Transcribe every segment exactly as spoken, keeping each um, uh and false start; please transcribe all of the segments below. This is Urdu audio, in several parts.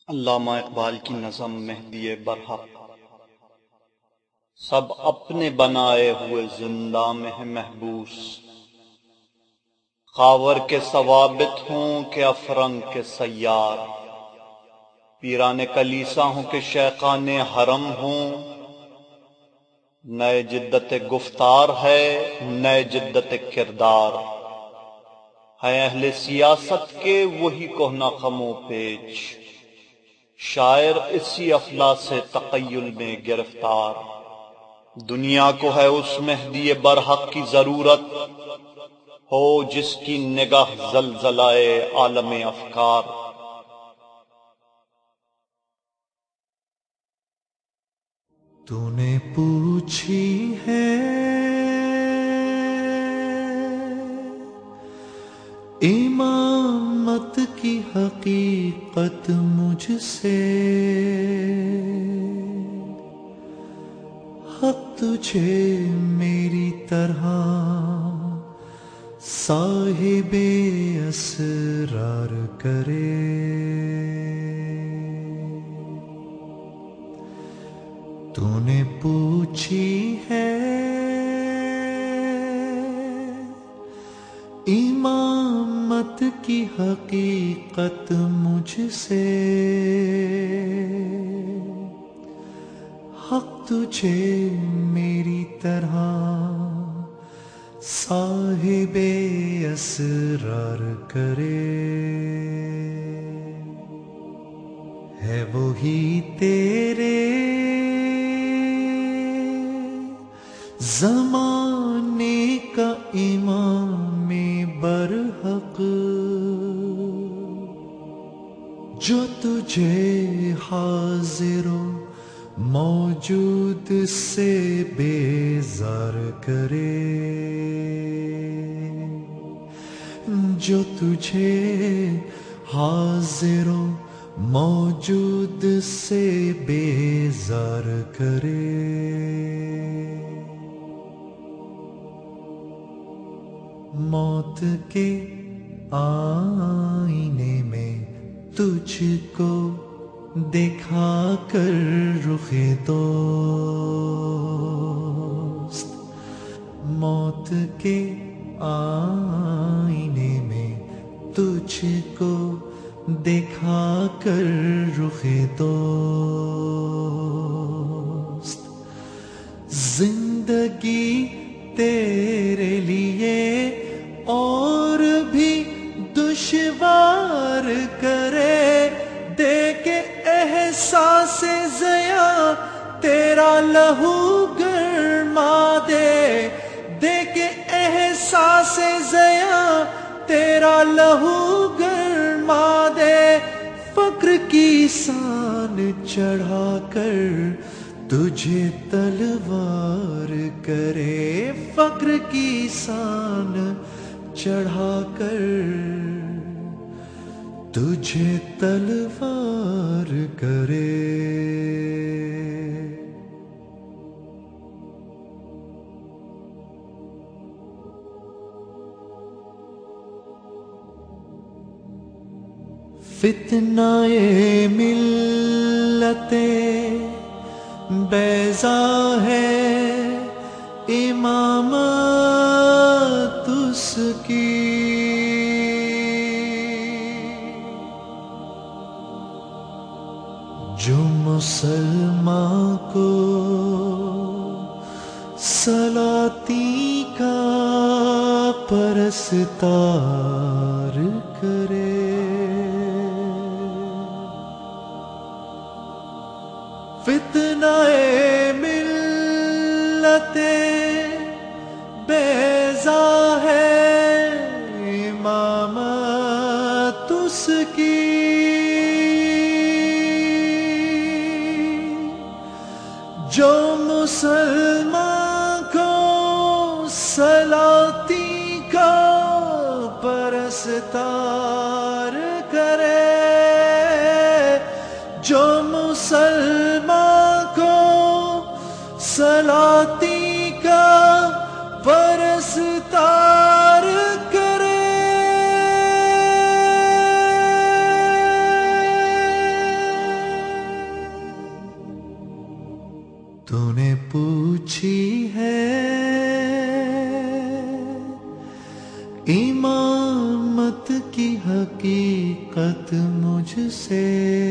علامہ اقبال کی نظم مہدی برحق۔ سب اپنے بنائے ہوئے زندہ میں ہے محبوس، خاور کے ثوابت ہوں کہ افرنگ کے سیار، پیران کلیسا ہوں کہ شیخان حرم ہوں، نئے جدت گفتار ہے نئے جدت کردار، ہے اہل سیاست کے وہی کہنا خم و پیچ، شاعر اسی افلا سے تقیل میں گرفتار۔ دنیا کو ہے اس مہدی برحق کی ضرورت، ہو جس کی نگاہ زلزلائے عالم افکار۔ تو نے پوچھی ہے امامت کی حقیقت مجھ سے، حق تجھے میری طرح صاحب اسرار کرے۔ تو نے پوچھی ہے امامت کی حقیقت مجھ سے، حق تجھے میری طرح صاحب اسرار کرے۔ ہے وہی تیرے زمانے کا امام برحق، جو تجھے حاضر و موجود سے بیزار کرے، جو تجھے حاضر و موجود سے بیزار کرے۔ موت کے آئینے میں تجھ کو دیکھا کر رخ دوست، موت کے آئینے میں تجھ کو دیکھا کر رخ دوست، زندگی تیرے لیے اور بھی دشوار کرے، دے کے احساس ضیا تیرا لہو گرما دے، دے کے احساس ضیا تیرا لہو گرما دے، فقر کی سان چڑھا کر تجھے تلوار کرے، فقر کی سان چڑھا کر تجھے تلوار کرے۔ فتنہ ملت بیضا ہے امامت اس کی، جو مسلمان کو سلاطین کا پرستار کرے، فتنہ ملت بیضا ہے امامت اس کی، جو مسلمان کو سلاطین کا پرستار کرے، جو مسلمان کو سلاطین کا پرستار کرے۔ تو نے پوچھی ہے امامت کی حقیقت مجھ سے،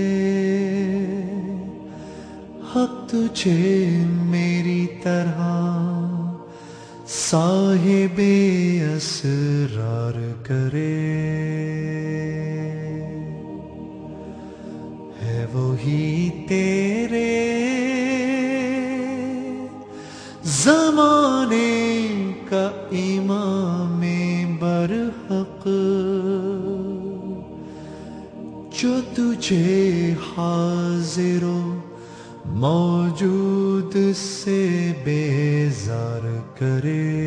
حق تجھے میری طرح صاحب اسرار کرے، ہے وہی تیرے زمانے کا امام برحق، جو تجھے حاضر و موجود سے بیزار کرے،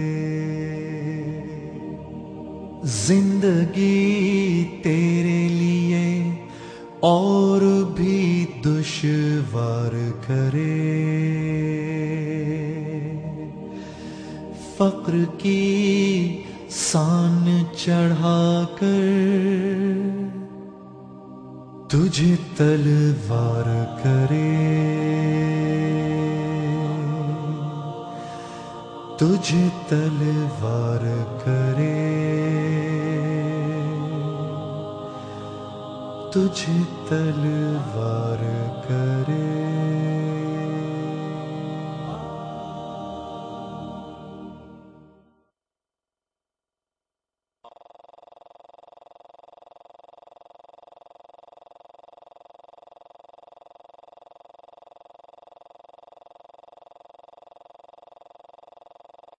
زندگی تیرے لیے اور بھی دشوار کرے، فقر کی سان چڑھا کر تجھے تلوار کرے، تجھے تلوار کرے، تجھے تلوار کرے۔